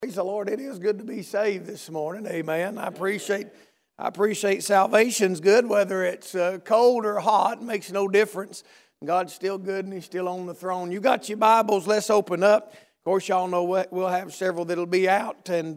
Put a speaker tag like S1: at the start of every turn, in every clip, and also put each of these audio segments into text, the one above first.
S1: Praise the Lord. It is good to be saved this morning. Amen. I appreciate salvation's good, whether it's cold or hot. It makes no difference. God's still good and He's still on the throne. You got your Bibles? Let's open up. Of course, y'all know what we'll have several that'll be out, and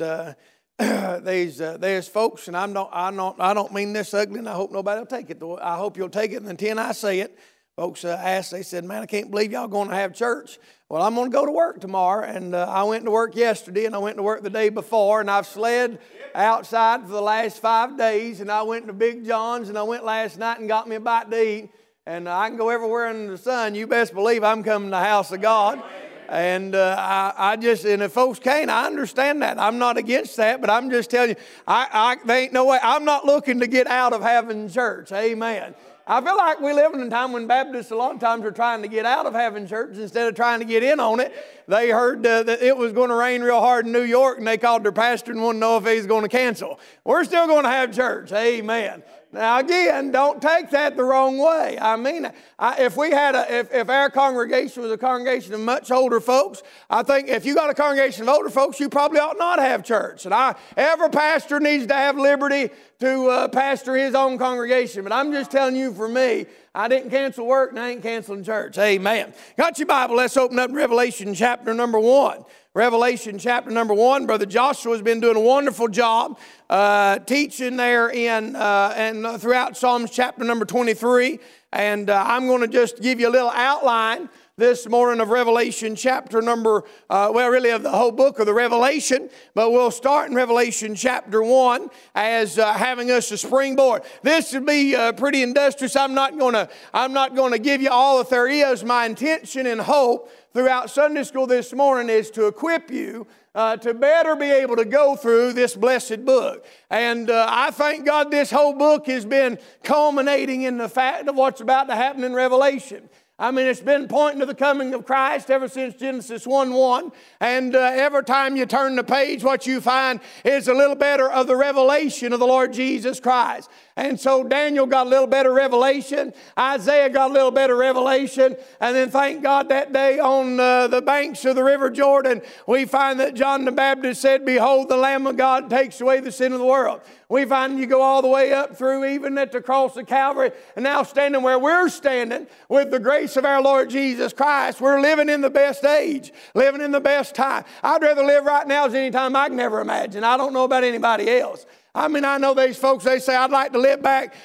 S1: there's folks, and I don't mean this ugly, and I hope nobody will take it. I hope you'll take it, and until I say it, folks asked. They said, "Man, I can't believe y'all going to have church." Well, I'm going to go to work tomorrow, and I went to work yesterday, and I went to work the day before, and I've sled outside for the last 5 days, and I went to Big John's, and I went last night and got me a bite to eat, and I can go everywhere in the sun. You best believe I'm coming to the house of God. And and if folks can't, I understand that. I'm not against that, but I'm just telling you, there ain't no way. I'm not looking to get out of having church. Amen. I feel like we live in a time when Baptists a lot of times are trying to get out of having church instead of trying to get in on it. They heard that it was going to rain real hard in New York, and they called their pastor and wanted to know if he's going to cancel. We're still going to have church. Amen. Now again, don't take that the wrong way. I mean, if our congregation was a congregation of much older folks, I think if you got a congregation of older folks, you probably ought not have church. And every pastor needs to have liberty to pastor his own congregation. But I'm just telling you, for me, I didn't cancel work and I ain't canceling church. Amen. Got your Bible? Let's open up Revelation chapter number 1. Revelation chapter number 1. Brother Joshua's been doing a wonderful job teaching there and throughout Psalms chapter number 23. And I'm going to just give you a little outline this morning of Revelation chapter number, really of the whole book of the Revelation. But we'll start in Revelation chapter 1 as having us a springboard. This would be pretty industrious. I'm not going to give you all that there is. My intention and hope throughout Sunday school this morning is to equip you to better be able to go through this blessed book. And I thank God this whole book has been culminating in the fact of what's about to happen in Revelation. I mean, it's been pointing to the coming of Christ ever since Genesis 1:1. And every time you turn the page, what you find is a little better of the revelation of the Lord Jesus Christ. And so Daniel got a little better revelation. Isaiah got a little better revelation. And then thank God that day on the banks of the River Jordan, we find that John the Baptist said, "Behold, the Lamb of God takes away the sin of the world." We find you go all the way up through even at the cross of Calvary. And now standing where we're standing with the grace of our Lord Jesus Christ, we're living in the best age, living in the best time. I'd rather live right now as any time I can ever imagine. I don't know about anybody else. I mean, I know these folks, they say, I'd like to live back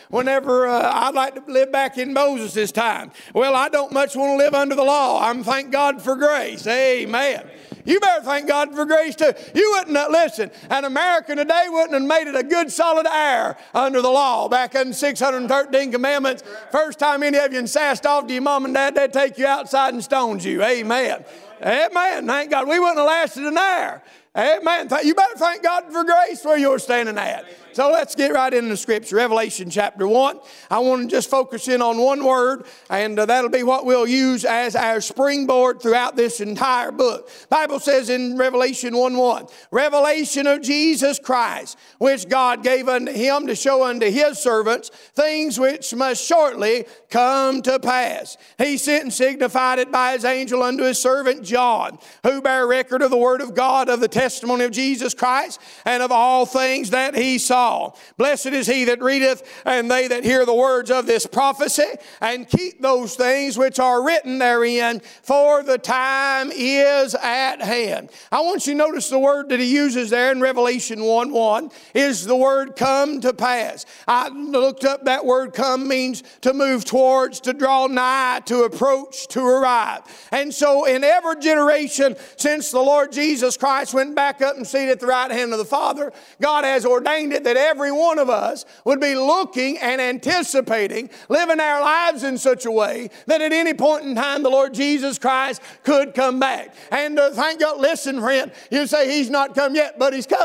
S1: I'd like to live back in Moses' time. Well, I don't much want to live under the law. I'm thank God for grace. Amen. You better thank God for grace too. You wouldn't, listen, an American today wouldn't have made it a good solid hour under the law back in 613 commandments. First time any of you sassed off to your mom and dad, they'd take you outside and stone you. Amen. Amen. Thank God. We wouldn't have lasted an hour. Amen. You better thank God for grace where you're standing at. So let's get right into the Scripture. Revelation chapter 1. I want to just focus in on one word, and that'll be what we'll use as our springboard throughout this entire book. Bible says in Revelation 1:1, revelation of Jesus Christ, which God gave unto Him to show unto His servants things which must shortly come to pass. He sent and signified it by His angel unto His servant John, who bare record of the word of God, of the testimony of Jesus Christ, and of all things that He saw. Blessed is he that readeth, and they that hear the words of this prophecy, and keep those things which are written therein, for the time is at hand. I want you to notice the word that he uses there in Revelation 1:1 is the word come to pass. I looked up that word come means to move towards, to draw nigh, to approach, to arrive. And so in every generation since the Lord Jesus Christ went back up and seated at the right hand of the Father, God has ordained it that every one of us would be looking and anticipating, living our lives in such a way that at any point in time the Lord Jesus Christ could come back. And thank God, listen friend, you say He's not come yet, but He's coming.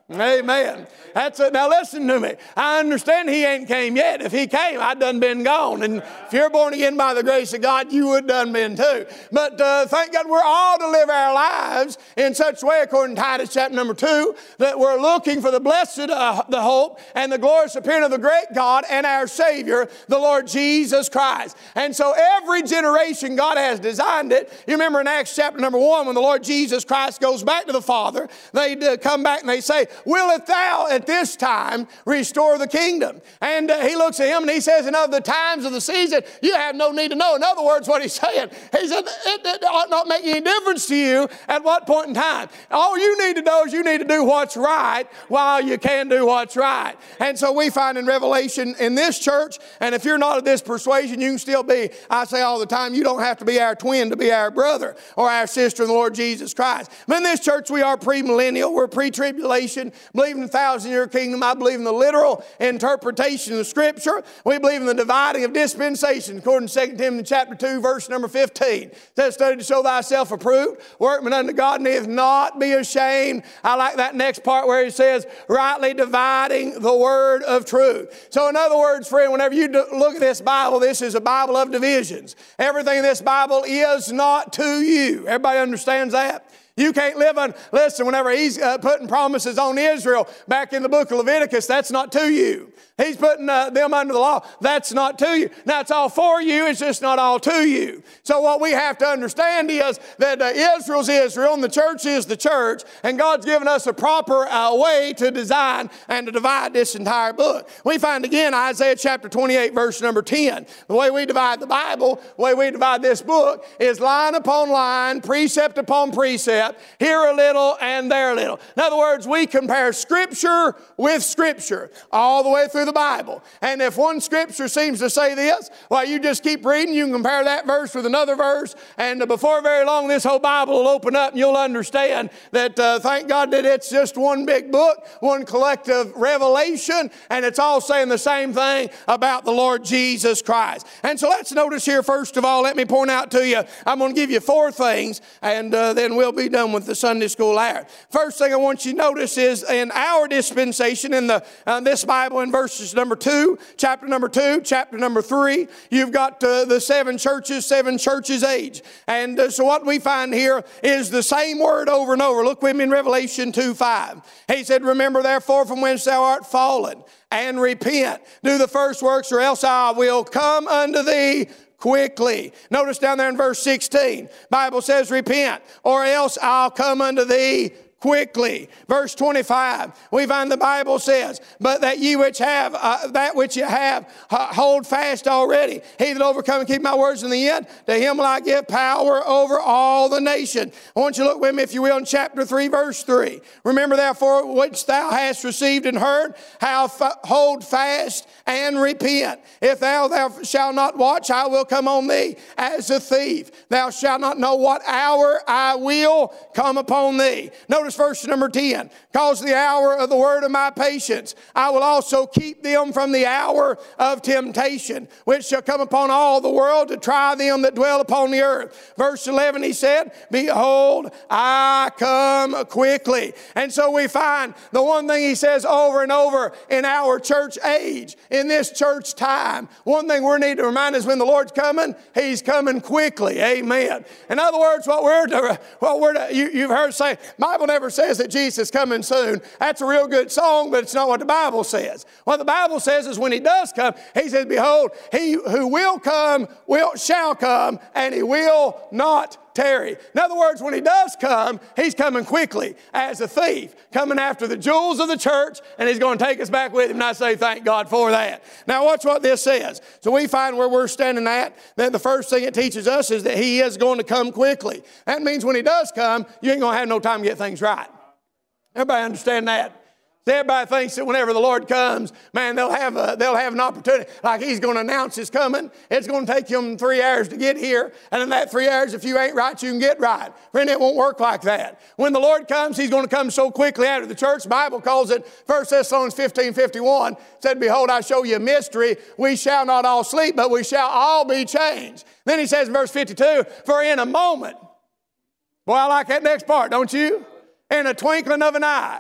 S1: Amen. That's it. Now listen to me. I understand he ain't came yet. If he came, I'd done been gone. And if you're born again by the grace of God, you would done been too. But thank God we're all to live our lives in such a way, according to Titus chapter number 2, that we're looking for the blessed, the hope, and the glorious appearing of the great God and our Savior, the Lord Jesus Christ. And so every generation, God has designed it. You remember in Acts chapter number 1, when the Lord Jesus Christ goes back to the Father, they come back and they say, willeth thou at this time restore the kingdom? And he looks at him and he says, and of the times of the season, you have no need to know. In other words, what he's saying, he said, it ought not make any difference to you at what point in time. All you need to know is you need to do what's right while you can do what's right. And so we find in Revelation in this church, and if you're not of this persuasion, you can still be, I say all the time, you don't have to be our twin to be our brother or our sister in the Lord Jesus Christ. But in this church, we are premillennial, we're pre-tribulation, believe in the 1,000-year kingdom. I believe in the literal interpretation of Scripture. We believe in the dividing of dispensations, according to 2 Timothy chapter 2, verse number 15. It says, study to show thyself approved, workman unto God, needeth not be ashamed. I like that next part where he says, rightly dividing the word of truth. So in other words, friend, whenever you look at this Bible, this is a Bible of divisions. Everything in this Bible is not to you. Everybody understands that? You can't live on, listen, whenever he's putting promises on Israel back in the book of Leviticus, that's not to you. He's putting them under the law. That's not to you. Now, it's all for you. It's just not all to you. So what we have to understand is that Israel's Israel and the church is the church, and God's given us a proper way to design and to divide this entire book. We find again Isaiah chapter 28, verse number 10. The way we divide the Bible, the way we divide this book is line upon line, precept upon precept, here a little and there a little. In other words, we compare Scripture with Scripture all the way through the Bible. And if one Scripture seems to say this, well, you just keep reading. You can compare that verse with another verse, and before very long, this whole Bible will open up and you'll understand that thank God that it's just one big book, one collective revelation, and it's all saying the same thing about the Lord Jesus Christ. And so let's notice here, first of all, let me point out to you, I'm going to give you 4 things, and then we'll be done with the Sunday school hour. First thing I want you to notice is in our dispensation in this Bible in verses number 2, chapter number 2, chapter number 3, you've got the 7 churches age. And so what we find here is the same word over and over. Look with me in Revelation 2:5. He said, remember therefore from whence thou art fallen, and repent. Do the first works, or else I will come unto thee quickly. Notice down there in verse 16, Bible says, repent, or else I'll come unto thee quickly. Verse 25, we find the Bible says, but that ye which have that which you have, hold fast already. He that overcome and keep my words in the end, to him will I give power over all the nation. I want you to look with me, if you will, in chapter 3, verse 3. Remember therefore which thou hast received and heard, how hold fast and repent. If thou shalt not watch, I will come on thee as a thief. Thou shalt not know what hour I will come upon thee. Notice verse number 10. Cause the hour of the word of my patience, I will also keep them from the hour of temptation, which shall come upon all the world to try them that dwell upon the earth. Verse 11, he said, behold, I come quickly. And so we find the one thing he says over and over in our church age, in this church time, one thing we need to remind us when the Lord's coming, he's coming quickly. Amen. In other words, you've heard say, Bible never says that Jesus is coming soon. That's a real good song, but it's not what the Bible says. What the Bible says is when he does come, he says, behold, he who will come shall come, and he will not tarry. In other words, when he does come, he's coming quickly as a thief, coming after the jewels of the church, and he's going to take us back with him. And I say thank God for that. Now watch what this says. So we find where we're standing at, that the first thing it teaches us is that he is going to come quickly. That means when he does come, you ain't going to have no time to get things right. Everybody understand that? Everybody thinks that whenever the Lord comes, man, they'll have an opportunity. Like he's going to announce his coming. It's going to take him 3 hours to get here. And in that 3 hours, if you ain't right, you can get right. Friend, it won't work like that. When the Lord comes, he's going to come so quickly out of the church. The Bible calls it 1 Thessalonians 15:51. Said, behold, I show you a mystery. We shall not all sleep, but we shall all be changed. Then he says in verse 52, for in a moment. Boy, I like that next part, don't you? In a twinkling of an eye.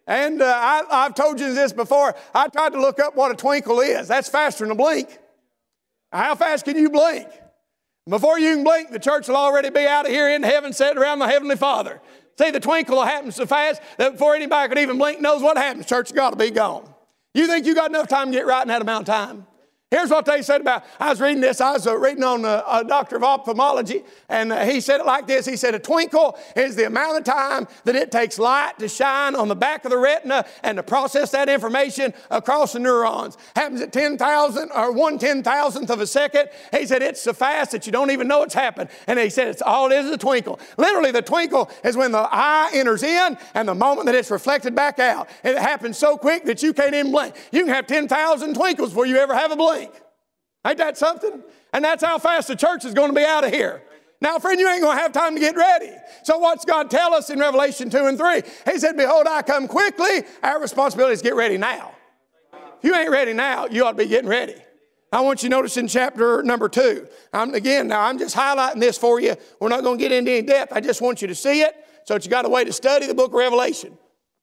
S1: And I've told you this before. I tried to look up what a twinkle is. That's faster than a blink. How fast can you blink? Before you can blink, the church will already be out of here in heaven, sitting around the Heavenly Father. See, the twinkle happens so fast that before anybody could even blink knows what happens. Church has got to be gone. You think you got enough time to get right in that amount of time? Here's what they said about, I was reading this, I was reading on a doctor of ophthalmology, and he said it like this. He said a twinkle is the amount of time that it takes light to shine on the back of the retina and to process that information across the neurons. Happens at 10,000 or 1/10,000th of a second. He said it's so fast that you don't even know it's happened. And he said it's all it is a twinkle. Literally the twinkle is when the eye enters in and the moment that it's reflected back out. And it happens so quick that you can't even blink. You can have 10,000 twinkles before you ever have a blink. Ain't that something? And that's how fast the church is going to be out of here. Now, friend, you ain't going to have time to get ready. So what's God tell us in Revelation 2 and 3? He said, behold, I come quickly. Our responsibility is to get ready now. If you ain't ready now, you ought to be getting ready. I want you to notice in chapter number 2. I'm just highlighting this for you. We're not going to get into any depth. I just want you to see it so that you got a way to study the book of Revelation.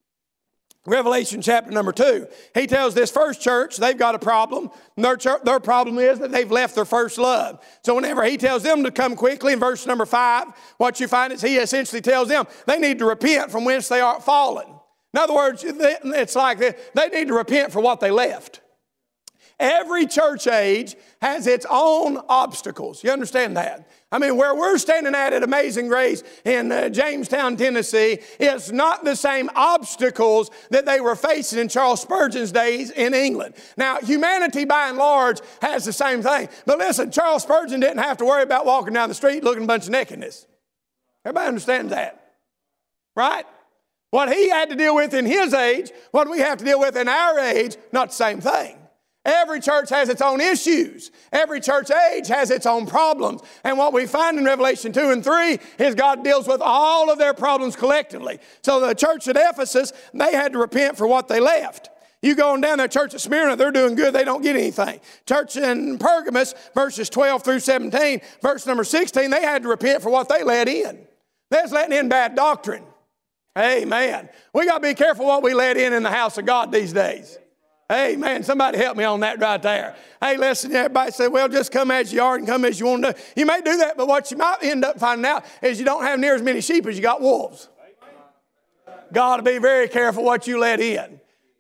S1: Revelation chapter number 2. He tells this first church they've got a problem. Their problem is that they've left their first love. So whenever he tells them to come quickly in verse number 5, what you find is he essentially tells them they need to repent from whence they are fallen. In other words, it's like they need to repent for what they left. Every church age has its own obstacles. You understand that? I mean, where we're standing at Amazing Grace in Jamestown, Tennessee, is not the same obstacles that they were facing in Charles Spurgeon's days in England. Now, humanity by and large has the same thing. But listen, Charles Spurgeon didn't have to worry about walking down the street looking at a bunch of nakedness. Everybody understands that, right? What he had to deal with in his age, what we have to deal with in our age, not the same thing. Every church has its own issues. Every church age has its own problems. And what we find in Revelation 2 and 3 is God deals with all of their problems collectively. So the church at Ephesus, they had to repent for what they left. You go on down there, church at Smyrna, they're doing good, they don't get anything. Church in Pergamos, verses 12 through 17, verse number 16, they had to repent for what they let in. They was letting in bad doctrine. Amen. We got to be careful what we let in the house of God these days. Hey, man, somebody help me on that right there. Hey, listen, everybody say, well, just come as you are and come as you want to do. You may do that, but what you might end up finding out is you don't have near as many sheep as you got wolves. Got to be very careful what you let in.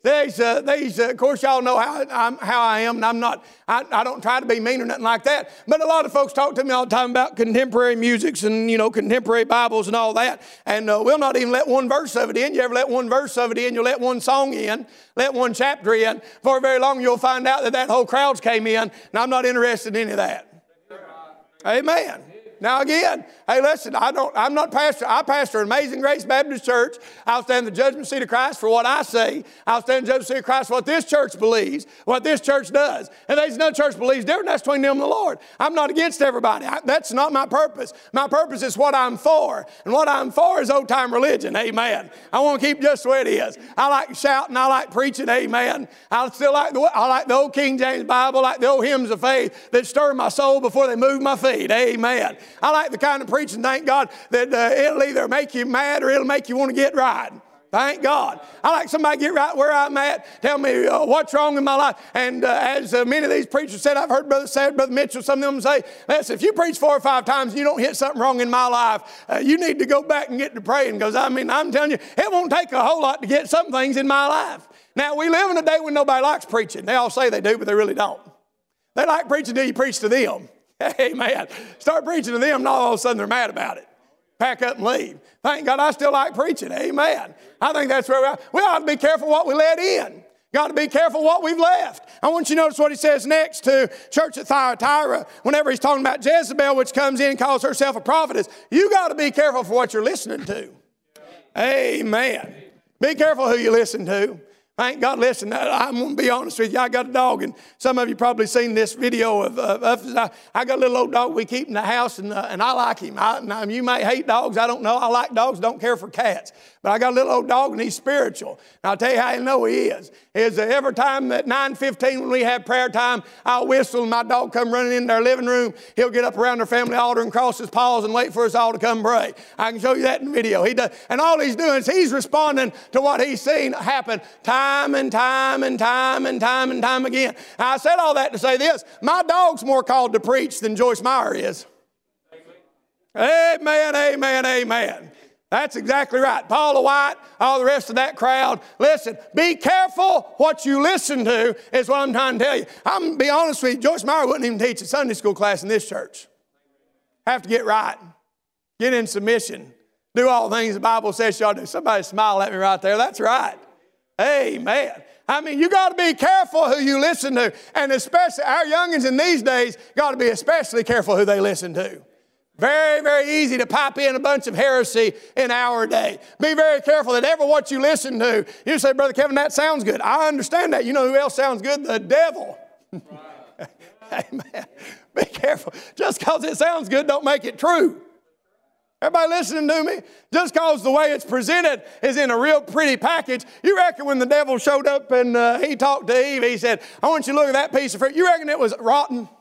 S1: Of course, y'all know how I am, and I don't try to be mean or nothing like that. But a lot of folks talk to me all the time about contemporary musics and, contemporary Bibles and all that. And we'll not even let one verse of it in. You ever let one verse of it in, you'll let one song in, let one chapter in. For very long, you'll find out that whole crowds came in, and I'm not interested in any of that. Amen. Now again, hey listen, I'm not pastor. I pastor Amazing Grace Baptist Church. I'll stand in the judgment seat of Christ for what I say. I'll stand in the judgment seat of Christ for what this church believes, what this church does. And there's another church believes different, that's between them and the Lord. I'm not against everybody. That's not my purpose. My purpose is what I'm for. And what I'm for is old time religion. Amen. I want to keep just the way it is. I like shouting, I like preaching, amen. I like the old King James Bible, like the old hymns of faith that stir my soul before they move my feet. Amen. I like the kind of preaching, thank God, that it'll either make you mad or it'll make you want to get right. Thank God. I like somebody to get right where I'm at, tell me what's wrong in my life. And as many of these preachers said, I've heard Brother Sad, Brother Mitchell, some of them say, listen, if you preach 4 or 5 times and you don't hit something wrong in my life, you need to go back and get to praying. Because, I'm telling you, it won't take a whole lot to get some things in my life. Now, we live in a day when nobody likes preaching. They all say they do, but they really don't. They like preaching till you preach to them. Amen. Start preaching to them, and all of a sudden they're mad about it. Pack up and leave. Thank God I still like preaching. Amen. I think that's where we ought to be careful what we let in. Got to be careful what we've left. I want you to notice what he says next to church at Thyatira. Whenever he's talking about Jezebel, which comes in and calls herself a prophetess, you got to be careful for what you're listening to. Amen. Be careful who you listen to. Thank God. Listen, I'm going to be honest with you. I got a dog, and some of you probably seen this video of I got a little old dog we keep in the house, and I like him. Now, you may hate dogs. I don't know. I like dogs. Don't care for cats. But I got a little old dog, and he's spiritual. And I'll tell you how you know he is. Every time at 9:15 when we have prayer time, I'll whistle, and my dog come running into our living room. He'll get up around our family altar and cross his paws and wait for us all to come pray. I can show you that in the video. He does. And all he's doing is he's responding to what he's seen happen time and time and time and time and time again. I said all that to say this. My dog's more called to preach than Joyce Meyer is. Amen, amen, amen. That's exactly right. Paula White, all the rest of that crowd. Listen, be careful what you listen to is what I'm trying to tell you. I'm going to be honest with you. Joyce Meyer wouldn't even teach a Sunday school class in this church. Have to get right. Get in submission. Do all the things the Bible says y'all do. Somebody smile at me right there. That's right. Amen. I mean, you got to be careful who you listen to. And especially our youngins in these days got to be especially careful who they listen to. Very, very easy to pipe in a bunch of heresy in our day. Be very careful that ever what you listen to, you say, Brother Kevin, that sounds good. I understand that. You know who else sounds good? The devil. Amen. Be careful. Just because it sounds good don't make it true. Everybody listening to me? Just because the way it's presented is in a real pretty package, you reckon when the devil showed up and he talked to Eve, he said, I want you to look at that piece of fruit. You reckon it was rotten?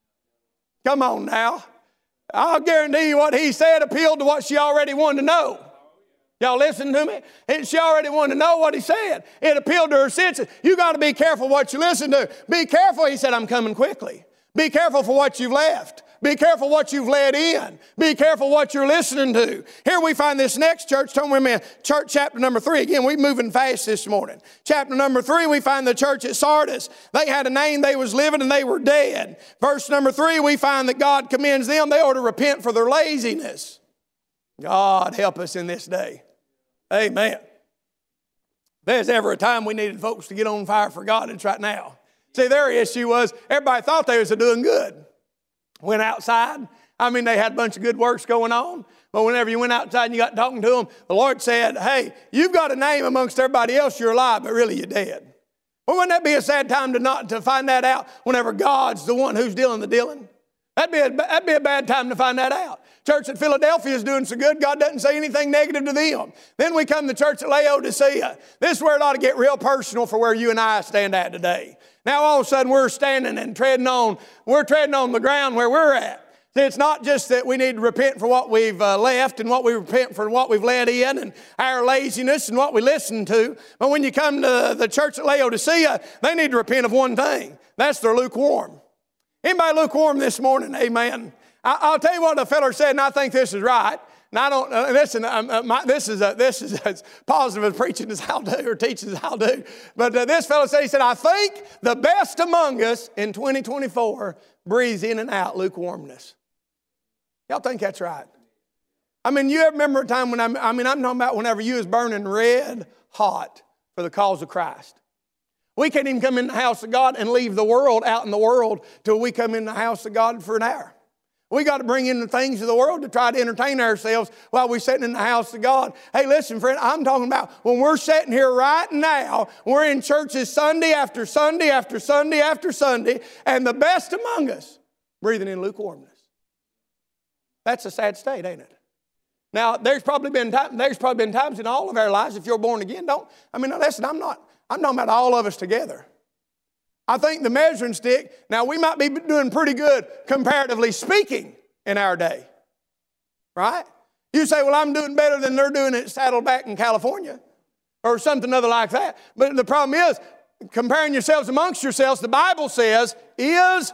S1: Come on now. I'll guarantee you what he said appealed to what she already wanted to know. Y'all listen to me? She already wanted to know what he said. It appealed to her senses. You got to be careful what you listen to. Be careful, he said, I'm coming quickly. Be careful for what you've left. Be careful what you've let in. Be careful what you're listening to. Here we find this next church. Turn with me, church chapter number 3. Again, we're moving fast this morning. Chapter number 3, we find the church at Sardis. They had a name, they was living, and they were dead. Verse number 3, we find that God commends them. They ought to repent for their laziness. God help us in this day. Amen. There's ever a time we needed folks to get on fire for God, it's right now. See, their issue was everybody thought they was doing good. Went outside. I mean, they had a bunch of good works going on. But whenever you went outside and you got talking to them, the Lord said, hey, you've got a name amongst everybody else. You're alive, but really you're dead. Well, wouldn't that be a sad time to find that out whenever God's the one who's dealing the dealing? That'd be a bad time to find that out. Church at Philadelphia is doing so good, God doesn't say anything negative to them. Then we come to church at Laodicea. This is where it ought to get real personal for where you and I stand at today. Now all of a sudden we're standing and treading on the ground where we're at. See, it's not just that we need to repent for what we've left and what we repent for what we've let in and our laziness and what we listen to. But when you come to the church at Laodicea, they need to repent of one thing. That's they're lukewarm. Anybody lukewarm this morning? Amen. I'll tell you what the fellow said, and I think this is right. And I don't listen. This is as positive as preaching as I'll do or teaching as I'll do. But this fellow said, he said, I think the best among us in 2024 breathes in and out lukewarmness. Y'all think that's right? I mean, you ever remember a time when I'm talking about whenever you was burning red hot for the cause of Christ. We can't even come in the house of God and leave the world out in the world till we come in the house of God for an hour. We got to bring in the things of the world to try to entertain ourselves while we're sitting in the house of God. Hey, listen, friend, I'm talking about when we're sitting here right now, we're in churches Sunday after Sunday after Sunday after Sunday, and the best among us breathing in lukewarmness. That's a sad state, ain't it? Now, there's probably been times in all of our lives, if you're born again, listen, I'm talking about all of us together. I think the measuring stick, now we might be doing pretty good comparatively speaking in our day. Right? You say, well, I'm doing better than they're doing at Saddleback in California or something other like that. But the problem is, comparing yourselves amongst yourselves, the Bible says, is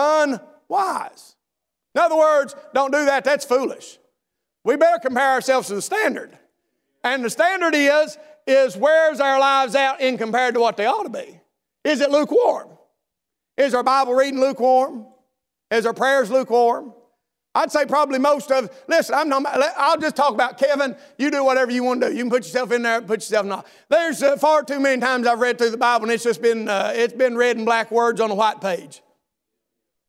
S1: unwise. In other words, don't do that. That's foolish. We better compare ourselves to the standard. And the standard is where's our lives out in compared to what they ought to be? Is it lukewarm? Is our Bible reading lukewarm? Is our prayers lukewarm? I'd say probably most of, listen, I'll just talk about Kevin. You do whatever you want to do. You can put yourself in there, put yourself not. There's far too many times I've read through the Bible and it's just been, red and black words on a white page.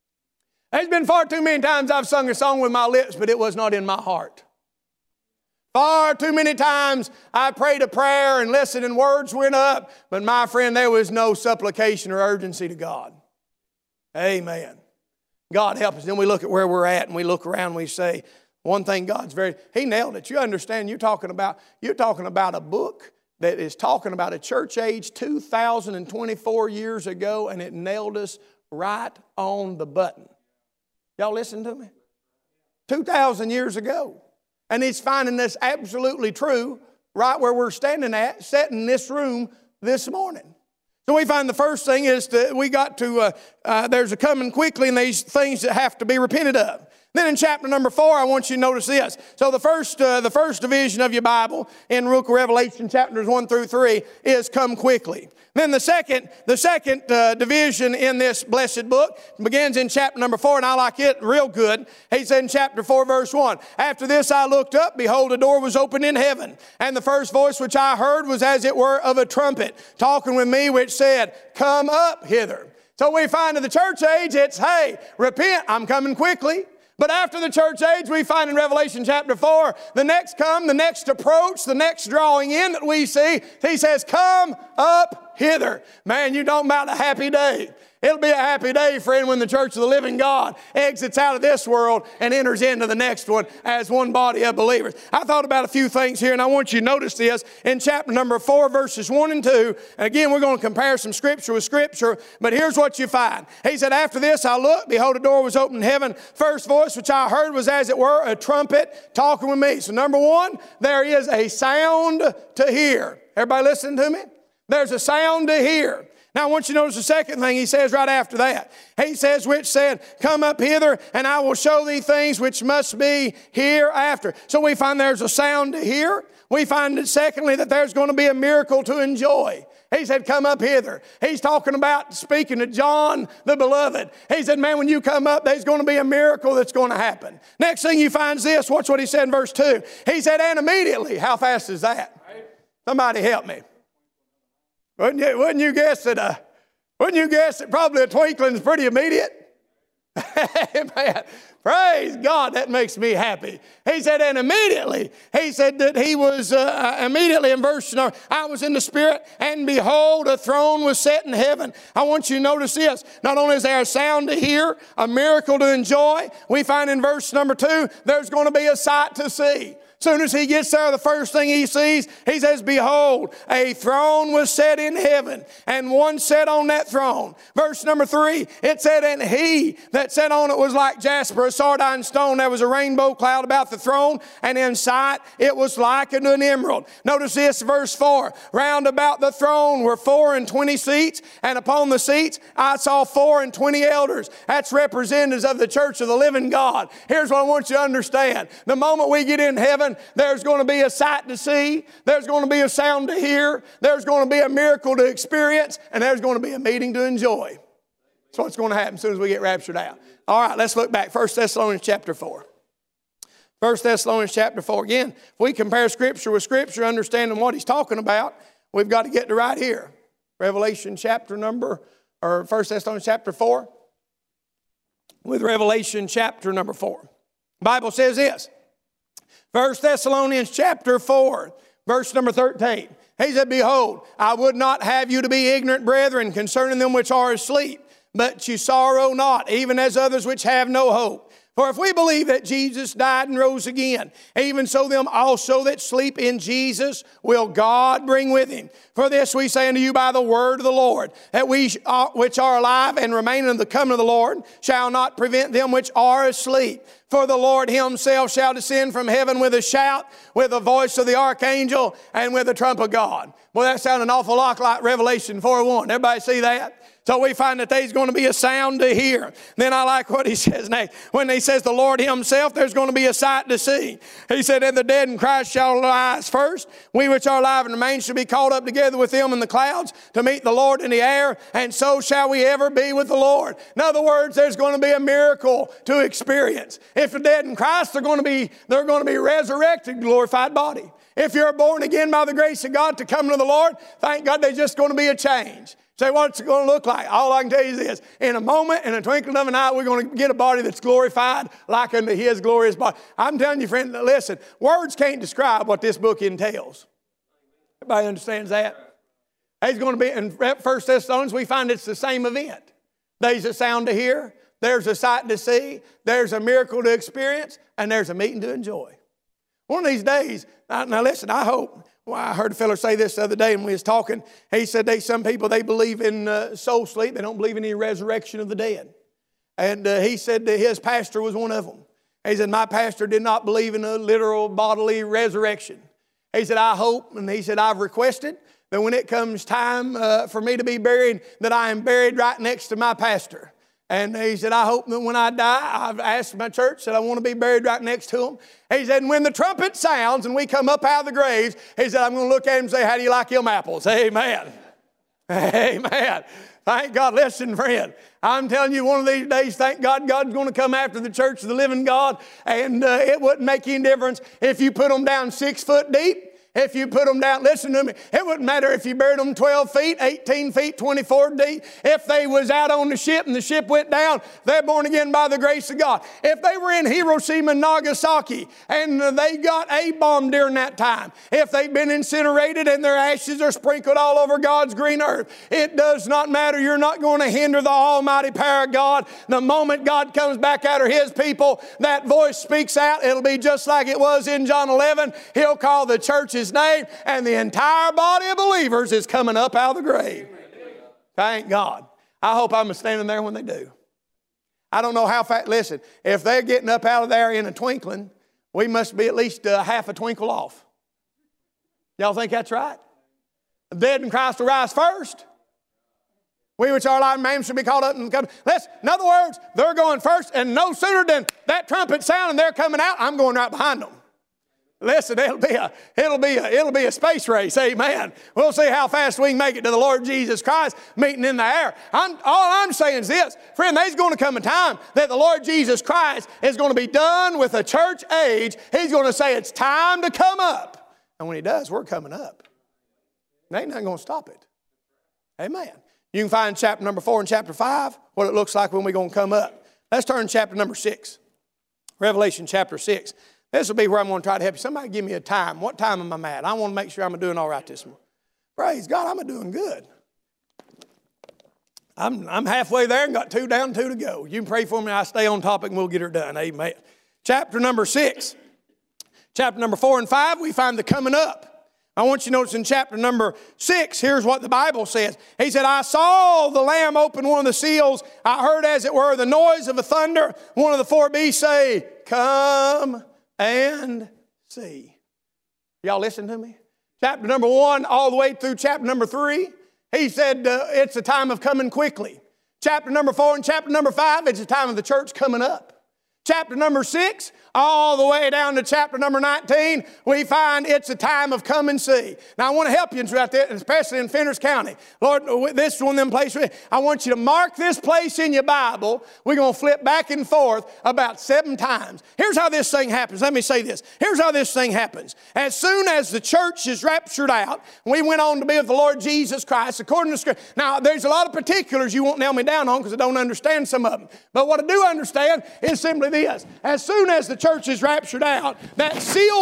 S1: There's been far too many times I've sung a song with my lips, but it was not in my heart. Far too many times I prayed a prayer and listened and words went up, but my friend, there was no supplication or urgency to God. Amen. God help us. Then we look at where we're at and we look around and we say, one thing He nailed it. You understand, you're talking about a book that is talking about a church age 2,024 years ago, and it nailed us right on the button. Y'all listen to me? 2,000 years ago. And He's finding this absolutely true right where we're standing at, sitting in this room this morning. So we find the first thing is that there's a coming quickly and these things that have to be repented of. Then in chapter number 4, I want you to notice this. So the first division of your Bible in Revelation chapters 1 through 3 is come quickly. Then the second division in this blessed book begins in chapter number 4, and I like it real good. He said in chapter 4, verse 1, after this I looked up, behold, a door was opened in heaven. And the first voice which I heard was as it were of a trumpet, talking with me, which said, come up hither. So we find in the church age, it's, hey, repent, I'm coming quickly. But after the church age, we find in Revelation chapter 4, the next approach, the next drawing in that we see, He says, come up hither. Man, you don't about a happy day. It'll be a happy day, friend, when the church of the living God exits out of this world and enters into the next one as one body of believers. I thought about a few things here, and I want you to notice this in chapter number 4, verses 1 and 2. Again, we're going to compare some Scripture with Scripture, but here's what you find. He said, after this I looked, behold, a door was opened in heaven. First voice which I heard was as it were a trumpet talking with me. So number one, there is a sound to hear. Everybody listen to me? There's a sound to hear. Now I want you to notice the second thing He says right after that. He says, which said, come up hither and I will show thee things which must be hereafter. So we find there's a sound to hear. We find that secondly that there's going to be a miracle to enjoy. He said, come up hither. He's talking about speaking to John the beloved. He said, man, when you come up, there's going to be a miracle that's going to happen. Next thing you find is this. Watch what he said in verse 2. He said, and immediately. How fast is that? Somebody help me. Wouldn't you guess that probably a twinkling is pretty immediate? Amen. Praise God, that makes me happy. He said, and immediately, he said that he was, immediately in verse 9, I was in the Spirit, and behold, a throne was set in heaven. I want you to notice this. Not only is there a sound to hear, a miracle to enjoy, we find in verse number 2, there's going to be a sight to see. As soon as he gets there, the first thing he sees, he says, behold, a throne was set in heaven, and one sat on that throne. Verse number 3, it said, and he that sat on it was like jasper, a sardine stone. There was a rainbow cloud about the throne, and in sight it was like unto an emerald. Notice this, verse 4, round about the throne were 24 seats, and upon the seats I saw 24 elders. That's representatives of the church of the living God. Here's what I want you to understand. The moment we get in heaven, there's going to be a sight to see. There's going to be a sound to hear. There's going to be a miracle to experience. And there's going to be a meeting to enjoy. That's what's going to happen as soon as we get raptured out. All right, let's look back. 1 Thessalonians chapter 4. 1 Thessalonians chapter 4. Again, if we compare Scripture with Scripture, understanding what he's talking about, we've got to get to right here. 1 Thessalonians chapter 4 with Revelation chapter number 4. The Bible says this. 1 Thessalonians chapter 4, verse number 13. He said, behold, I would not have you to be ignorant, brethren, concerning them which are asleep, but you sorrow not, even as others which have no hope. For if we believe that Jesus died and rose again, even so them also that sleep in Jesus will God bring with him. For this we say unto you by the word of the Lord, that we which are alive and remain in the coming of the Lord shall not prevent them which are asleep. For the Lord himself shall descend from heaven with a shout, with the voice of the archangel, and with the trump of God. Well, that sounded an awful lot like Revelation 4:1. Everybody see that? So we find that there's going to be a sound to hear. Then I like what he says next. When he says the Lord himself, there's going to be a sight to see. He said, and the dead in Christ shall rise first. We which are alive and remain shall be caught up together with them in the clouds to meet the Lord in the air, and so shall we ever be with the Lord. In other words, there's going to be a miracle to experience. If the dead in Christ, they're going to be resurrected, glorified body. If you're born again by the grace of God to come to the Lord, thank God there's just going to be a change. Say, what's it going to look like? All I can tell you is this. In a moment, in a twinkling of an eye, we're going to get a body that's glorified like unto His glorious body. I'm telling you, friend, listen, words can't describe what this book entails. Everybody understands that? He's going to be, in 1 Thessalonians, we find it's the same event. There's a sound to hear, there's a sight to see, there's a miracle to experience, and there's a meeting to enjoy. One of these days, now listen, I hope, well, I heard a fellow say this the other day when we was talking. He said some people, they believe in soul sleep. They don't believe in any resurrection of the dead. And he said that his pastor was one of them. He said, my pastor did not believe in a literal bodily resurrection. He said, I hope, and he said, I've requested that when it comes time for me to be buried, that I am buried right next to my pastor. And he said, I hope that when I die, I've asked my church that I want to be buried right next to him. He said, and when the trumpet sounds and we come up out of the graves, he said, I'm going to look at him and say, how do you like them apples? Amen. Amen. Thank God. Listen, friend, I'm telling you, one of these days, thank God, God's going to come after the church of the living God. And it wouldn't make any difference if you put them down 6 foot deep. If you put them down, listen to me, it wouldn't matter if you buried them 12 feet, 18 feet, 24 deep. If they was out on the ship and the ship went down, they're born again by the grace of God. If they were in Hiroshima and Nagasaki and they got A-bombed during that time, if they've been incinerated and their ashes are sprinkled all over God's green earth, it does not matter. You're not going to hinder the almighty power of God. The moment God comes back after His people, that voice speaks out. It'll be just like it was in John 11. He'll call the church's name, and the entire body of believers is coming up out of the grave. Thank God. I hope I'm standing there when they do. I don't know how fast. Listen, if they're getting up out of there in a twinkling, we must be at least half a twinkle off. Y'all think that's right? The dead in Christ will rise first. We which are alive and remain shall be called up and come. Listen, in other words, they're going first, and no sooner than that trumpet sound and they're coming out, I'm going right behind them. Listen, it'll be a space race, amen. We'll see how fast we can make it to the Lord Jesus Christ meeting in the air. All I'm saying is this, friend, there's going to come a time that the Lord Jesus Christ is going to be done with a church age. He's going to say it's time to come up. And when He does, we're coming up. There ain't nothing going to stop it. Amen. You can find chapter number 4 and chapter 5, what it looks like when we're going to come up. Let's turn to chapter number 6. Revelation chapter 6. This will be where I'm going to try to help you. Somebody give me a time. What time am I at? I want to make sure I'm doing all right this morning. Praise God, I'm doing good. I'm halfway there and got 2 down, 2 to go. You can pray for me. I stay on topic and we'll get her done. Amen. Chapter number 6. Chapter number 4 and 5, we find the coming up. I want you to notice in chapter number 6, here's what the Bible says. He said, I saw the Lamb open one of the seals. I heard, as it were, the noise of a thunder. One of the 4 beasts say, come and see. Y'all listen to me? Chapter number 1 all the way through chapter number 3, he said it's a time of coming quickly. Chapter number 4 and chapter number 5, it's a time of the church coming up. Chapter number 6, all the way down to chapter number 19, we find it's a time of come and see. Now, I want to help you right there, especially in Fentress County. Lord, this is one of them places. I want you to mark this place in your Bible. We're going to flip back and forth about 7 times. Here's how this thing happens. Let me say this. Here's how this thing happens. As soon as the church is raptured out, we went on to be with the Lord Jesus Christ, according to Scripture. Now, there's a lot of particulars you won't nail me down on because I don't understand some of them. But what I do understand is simply this. As soon as the church is raptured out, that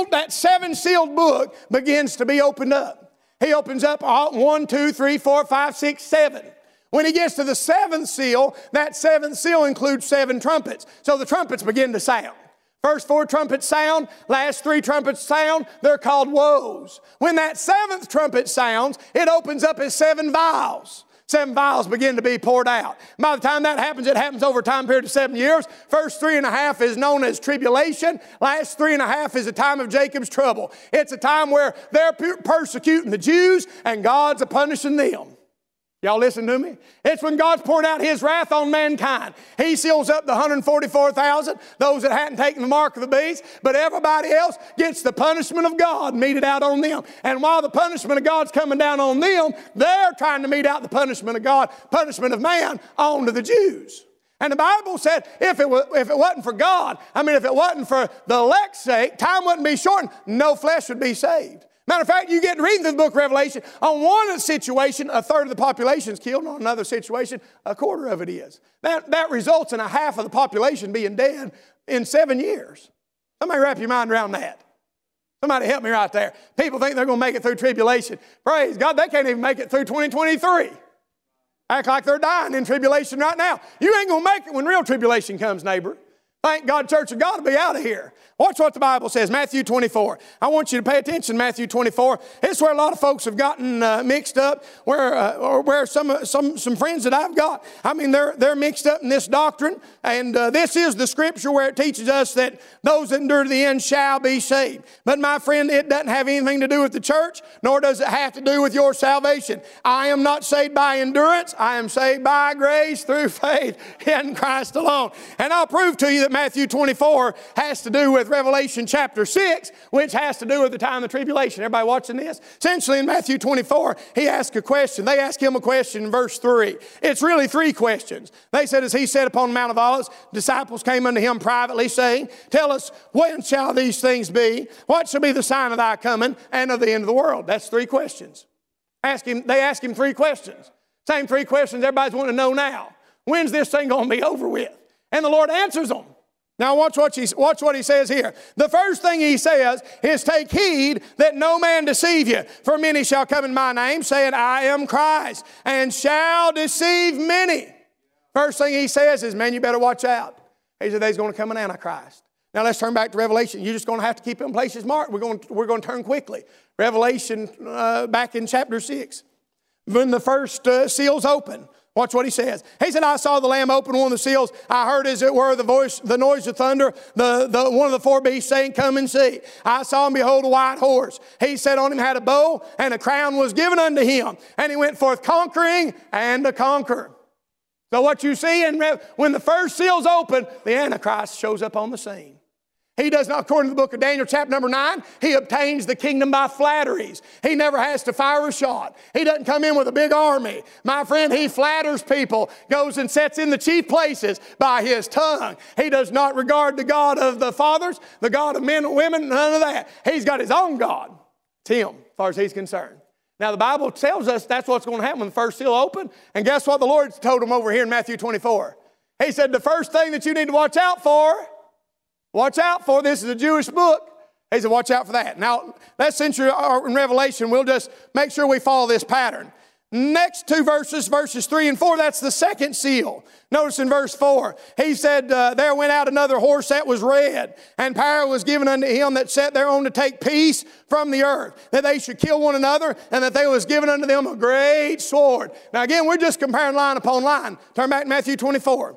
S1: 7 sealed book begins to be opened up. He opens up 1, 2, 3, 4, 5, 6, 7. When he gets to the 7th seal, that 7th seal includes 7 trumpets. So the trumpets begin to sound. First 4 trumpets sound, last 3 trumpets sound, they're called woes. When that 7th trumpet sounds, it opens up as 7 vials. 7 vials begin to be poured out. By the time that happens, it happens over a time period of 7 years. First 3.5 is known as tribulation. Last 3.5 is a time of Jacob's trouble. It's a time where they're persecuting the Jews and God's punishing them. Y'all listen to me? It's when God's pouring out His wrath on mankind. He seals up the 144,000, those that hadn't taken the mark of the beast, but everybody else gets the punishment of God meted out on them. And while the punishment of God's coming down on them, they're trying to mete out the punishment of God, punishment of man, on to the Jews. And the Bible said if it wasn't for God, if it wasn't for the elect's sake, time wouldn't be shortened, no flesh would be saved. Matter of fact, you get to reading through the book of Revelation, on one situation, a third of the population is killed. On another situation, a quarter of it is. That results in a half of the population being dead in 7 years. Somebody wrap your mind around that. Somebody help me right there. People think they're going to make it through tribulation. Praise God, they can't even make it through 2023. Act like they're dying in tribulation right now. You ain't going to make it when real tribulation comes, neighbor. Thank God, church of God, to be out of here. Watch what the Bible says, Matthew 24. I want you to pay attention, Matthew 24. This is where a lot of folks have gotten mixed up, where some friends that I've got, I mean, they're mixed up in this doctrine. And this is the scripture where it teaches us that those that endure to the end shall be saved. But my friend, it doesn't have anything to do with the church, nor does it have to do with your salvation. I am not saved by endurance. I am saved by grace through faith in Christ alone. And I'll prove to you that Matthew 24 has to do with Revelation chapter 6, which has to do with the time of tribulation. Everybody watching this? Essentially in Matthew 24, he asks a question. They ask him a question in verse 3. It's really 3 questions. They said, as he sat upon the Mount of Olives, disciples came unto him privately, saying, tell us, when shall these things be? What shall be the sign of thy coming and of the end of the world? That's 3 questions. They ask him 3 questions. Same 3 questions everybody's wanting to know now. When's this thing going to be over with? And the Lord answers them. Now watch what he says here. The first thing he says is, take heed that no man deceive you. For many shall come in my name, saying, I am Christ, and shall deceive many. First thing he says is, man, you better watch out. He said, there's going to come an Antichrist. Now let's turn back to Revelation. You're just going to have to keep them places marked. We're going to turn quickly. Revelation back in chapter 6. When the first seal's open. Watch what he says. He said, I saw the Lamb open one of the seals. I heard, as it were, the noise of thunder, one of the 4 beasts saying, come and see. I saw and behold a white horse. He sat on him, had a bow, and a crown was given unto him. And he went forth conquering and to conquer. So what you see, when the first seal's open, the Antichrist shows up on the scene. He does not, according to the book of Daniel, chapter number 9, he obtains the kingdom by flatteries. He never has to fire a shot. He doesn't come in with a big army. My friend, he flatters people, goes and sets in the chief places by his tongue. He does not regard the God of the fathers, the God of men and women, none of that. He's got his own God. It's him, as far as he's concerned. Now, the Bible tells us that's what's going to happen when the first seal opened. And guess what the Lord told him over here in Matthew 24? He said, the first thing that you need to watch out for, this is a Jewish book. He said, watch out for that. Now, that's since you're in Revelation, we'll just make sure we follow this pattern. Next 2 verses 3 and 4, that's the second seal. Notice in verse 4, he said, there went out another horse that was red, and power was given unto him that sat thereon to take peace from the earth, that they should kill one another, and that there was given unto them a great sword. Now again, we're just comparing line upon line. Turn back to Matthew 24.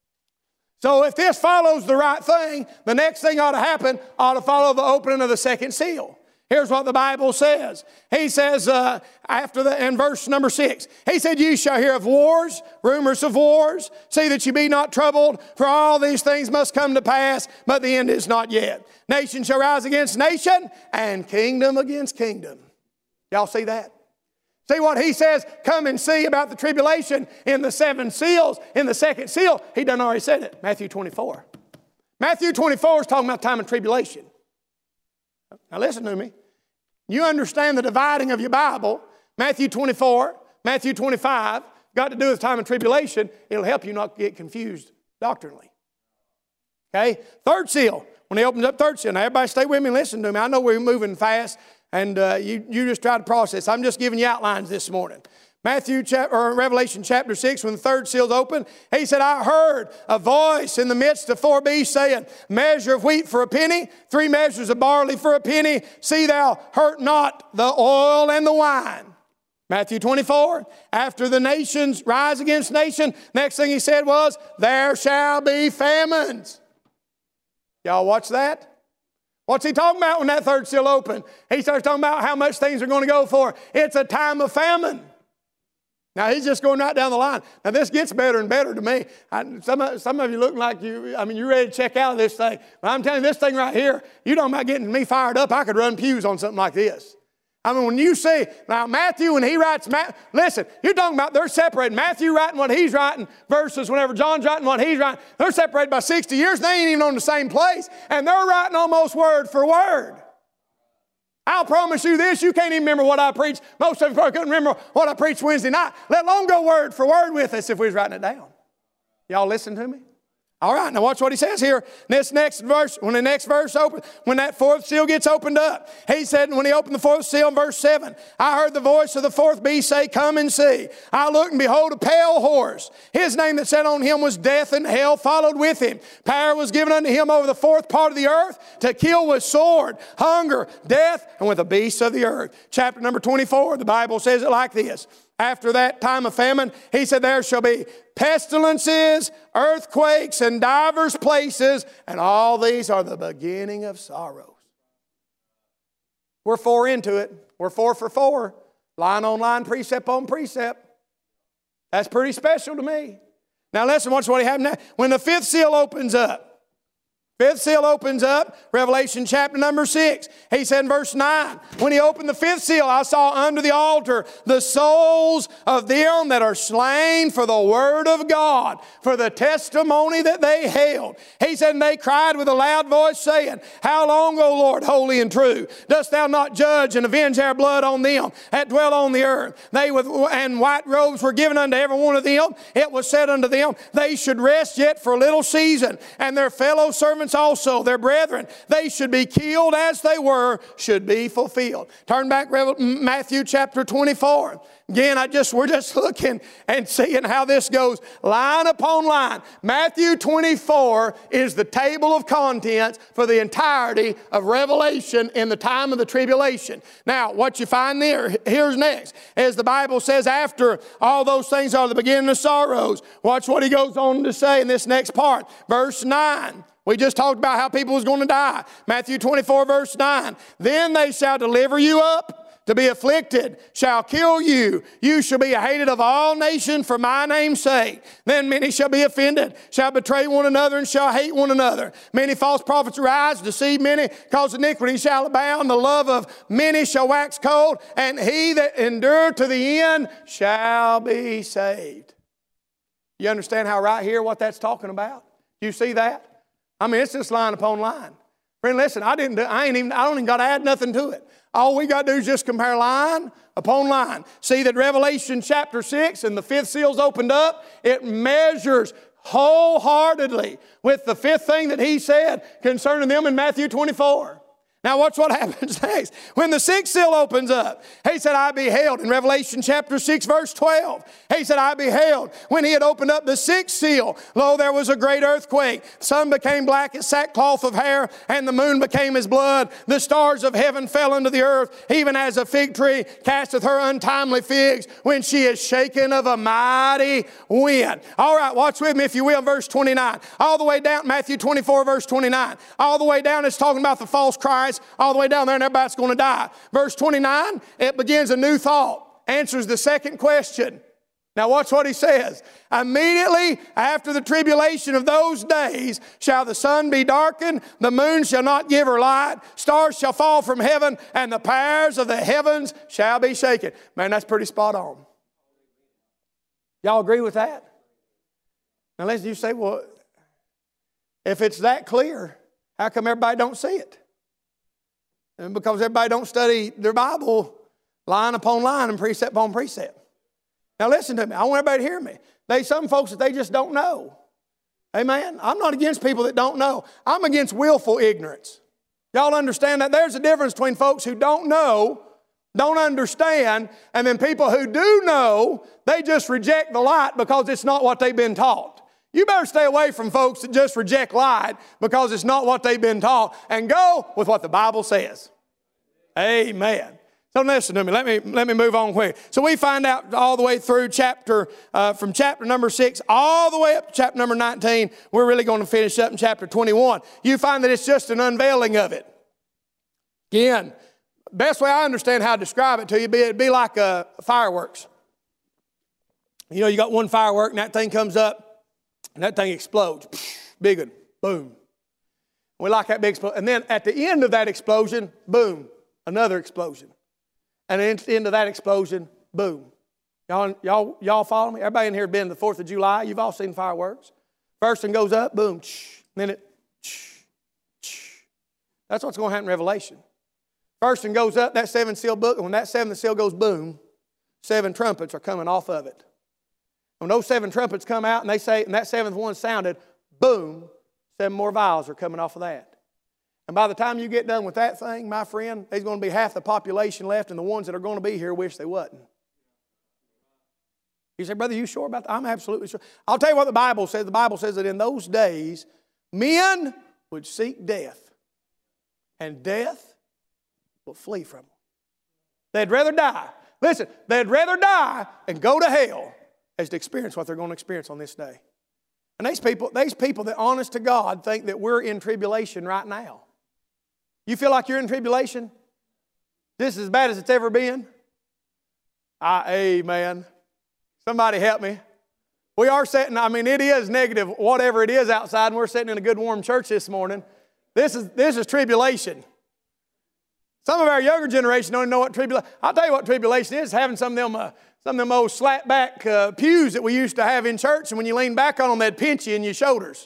S1: So if this follows the right thing, the next thing ought to follow the opening of the second seal. Here's what the Bible says. He says, in verse number 6, he said, ye shall hear of wars, rumors of wars. See that you be not troubled, for all these things must come to pass, but the end is not yet. Nation shall rise against nation, and kingdom against kingdom. Y'all see that? See what he says, come and see about the tribulation in the 7 seals. In the second seal, he done already said it, Matthew 24. Matthew 24 is talking about time of tribulation. Now listen to me. You understand the dividing of your Bible. Matthew 24, Matthew 25, got to do with time of tribulation. It'll help you not get confused doctrinally. Okay? Third seal. When he opens up third seal. Now everybody stay with me and listen to me. I know we're moving fast. And you just try to process. I'm just giving you outlines this morning. Revelation chapter 6, when the third seal's open, he said, I heard a voice in the midst of 4 beasts saying, measure of wheat for a penny, 3 measures of barley for a penny. See thou hurt not the oil and the wine. Matthew 24, after the nations rise against nation, next thing he said was, there shall be famines. Y'all watch that? What's he talking about when that third seal opened? He starts talking about how much things are going to go for. It's a time of famine. Now, he's just going right down the line. Now, this gets better and better to me. Some of you look like you're ready to check out of this thing. But I'm telling you, this thing right here, you talking about getting me fired up, I could run pews on something like this. I mean, when you see, now Matthew, when he writes, listen, you're talking about they're separated. Matthew writing what he's writing versus whenever John's writing what he's writing. They're separated by 60 years. They ain't even on the same place. And they're writing almost word for word.
S2: I'll promise you this, you can't even remember what I preached. Most of you probably couldn't remember what I preached Wednesday night, let alone go word for word with us if we was writing it down. Y'all listen to me? All right, now watch what he says here. This next verse, when the next verse opens, when that fourth seal gets opened up, he said, when he opened the fourth seal in verse 7, I heard the voice of the fourth beast say, come and see. I looked and behold a pale horse. His name that sat on him was Death, and hell followed with him. Power was given unto him over the fourth part of the earth to kill with sword, hunger, death, and with the beasts of the earth. Chapter number 24, the Bible says it like this. After that time of famine, he said, there shall be pestilences, earthquakes, and divers places, and all these are the beginning of sorrows. We're 4 into it. We're 4 for 4. Line on line, precept on precept. That's pretty special to me. Now listen, watch what happened now. When the fifth seal opens up, Revelation chapter number 6. He said in verse 9, when he opened the fifth seal, I saw under the altar the souls of them that are slain for the word of God, for the testimony that they held. He said, and they cried with a loud voice, saying, how long, O Lord, holy and true, dost thou not judge and avenge our blood on them that dwell on the earth? And white robes were given unto every one of them. It was said unto them, they should rest yet for a little season, and their fellow servants also, their brethren, they should be killed as they were, should be fulfilled. Turn back Matthew chapter 24. Again, we're just looking and seeing how this goes line upon line. Matthew 24 is the table of contents for the entirety of Revelation in the time of the tribulation. Now, what you find there, here's next. As the Bible says, after all those things are the beginning of sorrows. Watch what he goes on to say in this next part. Verse 9. We just talked about how people was going to die. Matthew 24 verse 9. Then they shall deliver you up to be afflicted, shall kill you. You shall be hated of all nations for my name's sake. Then many shall be offended, shall betray one another, and shall hate one another. Many false prophets arise, deceive many, cause iniquity shall abound. The love of many shall wax cold, and he that endureth to the end shall be saved. You understand how right here what that's talking about? You see that? I mean, it's just line upon line. Friend, listen, I don't even got to add nothing to it. All we got to do is just compare line upon line. See that Revelation chapter 6 and the fifth seal's opened up. It measures wholeheartedly with the fifth thing that he said concerning them in Matthew 24. Now watch what happens next. When the sixth seal opens up, he said, I beheld, in Revelation chapter 6 verse 12, he said, I beheld, when he had opened up the sixth seal, lo, there was a great earthquake. The sun became black as sackcloth of hair, and the moon became as blood. The stars of heaven fell into the earth, even as a fig tree casteth her untimely figs when she is shaken of a mighty wind. All right, watch with me if you will, verse 29. All the way down, Matthew 24 verse 29. All the way down, it's talking about the false Christ. All the way down there, and everybody's going to die. Verse 29, it begins a new thought, answers the second question. Now watch what he says. Immediately after the tribulation of those days shall the sun be darkened, the moon shall not give her light, stars shall fall from heaven, and the powers of the heavens shall be shaken. Man, that's pretty spot on. Y'all agree with that? Now listen, you say, well, if it's that clear, how come everybody don't see it? And because everybody don't study their Bible line upon line and precept upon precept. Now listen to me. I want everybody to hear me. There's some folks that they just don't know. Amen? I'm not against people that don't know. I'm against willful ignorance. Y'all understand that? There's a difference between folks who don't know, don't understand, and then people who do know, they just reject the light because it's not what they've been taught. You better stay away from folks that just reject light because it's not what they've been taught, and go with what the Bible says. Amen. So listen to me. Let me move on quick. So we find out all the way through from chapter number 6 all the way up to chapter number 19. We're really going to finish up in chapter 21. You find that it's just an unveiling of it. Again, best way I understand how to describe it to you, it'd be like fireworks. You know, you got one firework and that thing comes up. And that thing explodes. Big one. Boom. We like that big explosion. And then at the end of that explosion, boom, another explosion. And at the end of that explosion, boom. Y'all follow me? Everybody in here been to the 4th of July. You've all seen fireworks. First one goes up, boom. Then it. That's what's going to happen in Revelation. First one goes up, that 7-seal book, and when that 7th seal goes boom, 7 trumpets are coming off of it. When those 7 trumpets come out and they say, and that 7th one sounded, boom, 7 more vials are coming off of that. And by the time you get done with that thing, my friend, there's going to be half the population left, and the ones that are going to be here wish they wasn't. You say, brother, you sure about that? I'm absolutely sure. I'll tell you what the Bible says. The Bible says that in those days, men would seek death, and death will flee from them. They'd rather die. Listen, they'd rather die and go to hell as to experience what they're going to experience on this day. And these people that honest to God think that we're in tribulation right now. You feel like you're in tribulation? This is as bad as it's ever been? Amen. Somebody help me. We are sitting, it is negative, whatever it is outside, and we're sitting in a good warm church this morning. This is tribulation. Some of our younger generation don't even know what tribulation is. I'll tell you what tribulation is, having some of them old slat back pews that we used to have in church, and when you lean back on them, they'd pinch you in your shoulders.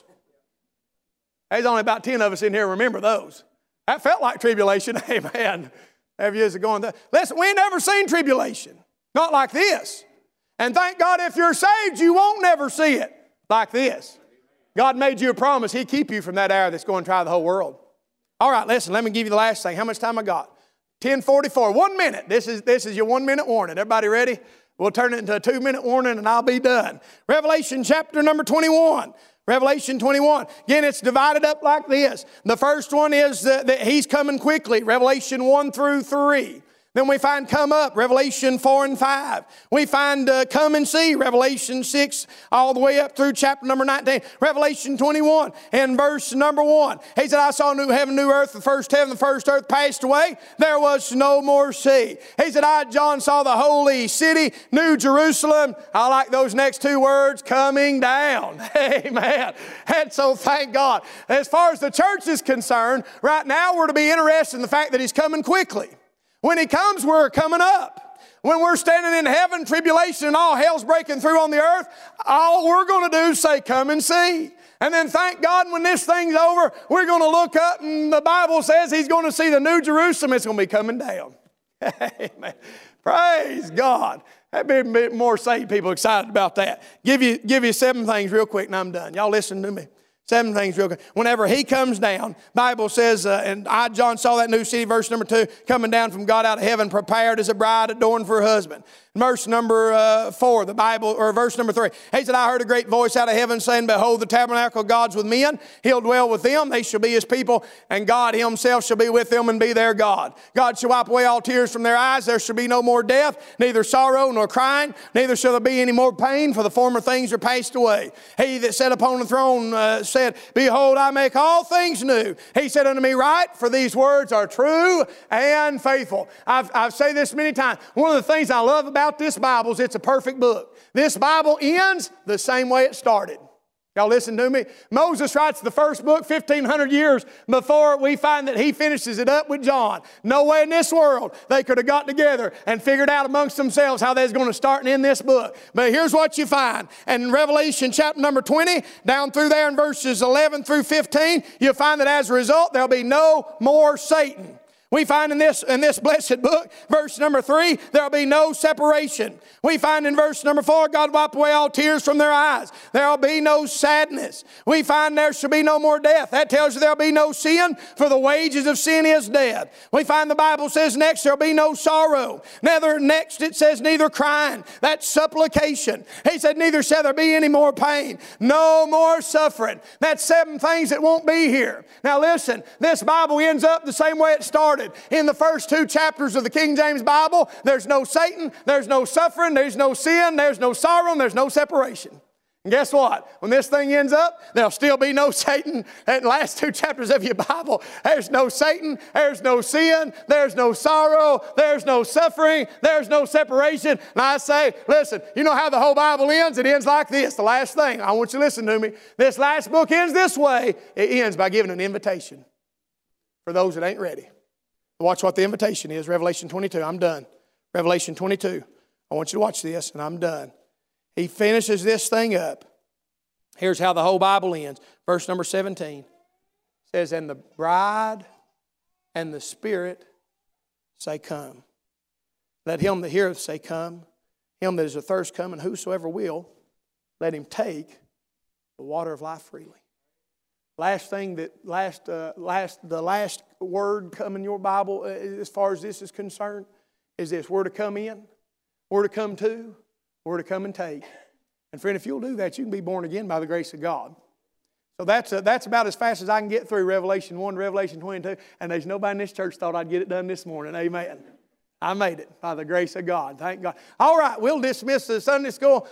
S2: There's only about 10 of us in here who remember those. That felt like tribulation. Amen. Every years ago. Listen, we ain't never seen tribulation. Not like this. And thank God if you're saved, you won't never see it like this. God made you a promise. He'd keep you from that hour that's going to try the whole world. All right, listen, let me give you the last thing. How much time I got? 10:44. 1 minute. This is your 1 minute warning. Everybody ready? We'll turn it into a 2-minute warning and I'll be done. Revelation chapter number 21. Revelation 21. Again, it's divided up like this. The first one is that He's coming quickly. Revelation 1 through 3. Then we find come up, Revelation 4 and 5. We find come and see, Revelation 6, all the way up through chapter number 19. Revelation 21 and verse number 1. He said, I saw a new heaven, new earth. The first heaven, the first earth passed away. There was no more sea. He said, I, John, saw the holy city, New Jerusalem. I like those next 2 words, coming down. Amen. And so thank God. As far as the church is concerned, right now we're to be interested in the fact that He's coming quickly. When He comes, we're coming up. When we're standing in heaven, tribulation and all hell's breaking through on the earth, all we're going to do is say, come and see. And then thank God when this thing's over, we're going to look up and the Bible says He's going to see the New Jerusalem. It's going to be coming down. Amen. Praise God. That'd be a bit more saved people excited about that. Give you 7 things real quick and I'm done. Y'all listen to me. 7 things real quick. Whenever He comes down, Bible says, and I, John, saw that new city, verse number 2, coming down from God out of heaven, prepared as a bride adorned for her husband. Verse number 4, the Bible, or verse number 3. He said, I heard a great voice out of heaven saying, behold, the tabernacle of God's with men. He'll dwell with them. They shall be His people. And God Himself shall be with them and be their God. God shall wipe away all tears from their eyes. There shall be no more death, neither sorrow nor crying, neither shall there be any more pain, for the former things are passed away. He that sat upon the throne said, behold, I make all things new. He said unto me, write, for these words are true and faithful. I've said this many times. One of the things I love about this Bible is it's a perfect book. This Bible ends the same way it started. Y'all listen to me. Moses writes the first book 1,500 years before we find that he finishes it up with John. No way in this world they could have got together and figured out amongst themselves how they was going to start and end this book. But here's what you find. In Revelation chapter number 20, down through there in verses 11 through 15, you'll find that as a result, there'll be no more Satan. We find in this blessed book, verse number 3, there'll be no separation. We find in verse number 4, God wipe away all tears from their eyes. There'll be no sadness. We find there shall be no more death. That tells you there'll be no sin, for the wages of sin is death. We find the Bible says next there'll be no sorrow. Next it says neither crying. That's supplication. He said neither shall there be any more pain. No more suffering. That's 7 things that won't be here. Now listen, this Bible ends up the same way it started. In the first 2 chapters of the King James Bible, there's no Satan, there's no suffering, there's no sin, there's no sorrow, and there's no separation. And guess what? When this thing ends up, there'll still be no Satan. In the last 2 chapters of your Bible, there's no Satan, there's no sin, there's no sorrow, there's no suffering, there's no separation. And I say, listen, you know how the whole Bible ends? It ends like this. The last thing, I want you to listen to me. This last book ends this way. It ends by giving an invitation for those that ain't ready. Watch what the invitation is. Revelation 22. I'm done. Revelation 22. I want you to watch this, and I'm done. He finishes this thing up. Here's how the whole Bible ends. Verse number 17 says, and the bride and the Spirit say, come. Let him that heareth say, come. Him that is athirst come, and whosoever will, let him take the water of life freely. The last word come in your Bible as far as this is concerned is this: we're to come in, we're to come to, we're to come and take. And friend, if you'll do that, you can be born again by the grace of God. So that's about as fast as I can get through Revelation 1 to Revelation 22. And there's nobody in this church thought I'd get it done this morning. Amen. I made it by the grace of God. Thank God. All right, we'll dismiss the Sunday school.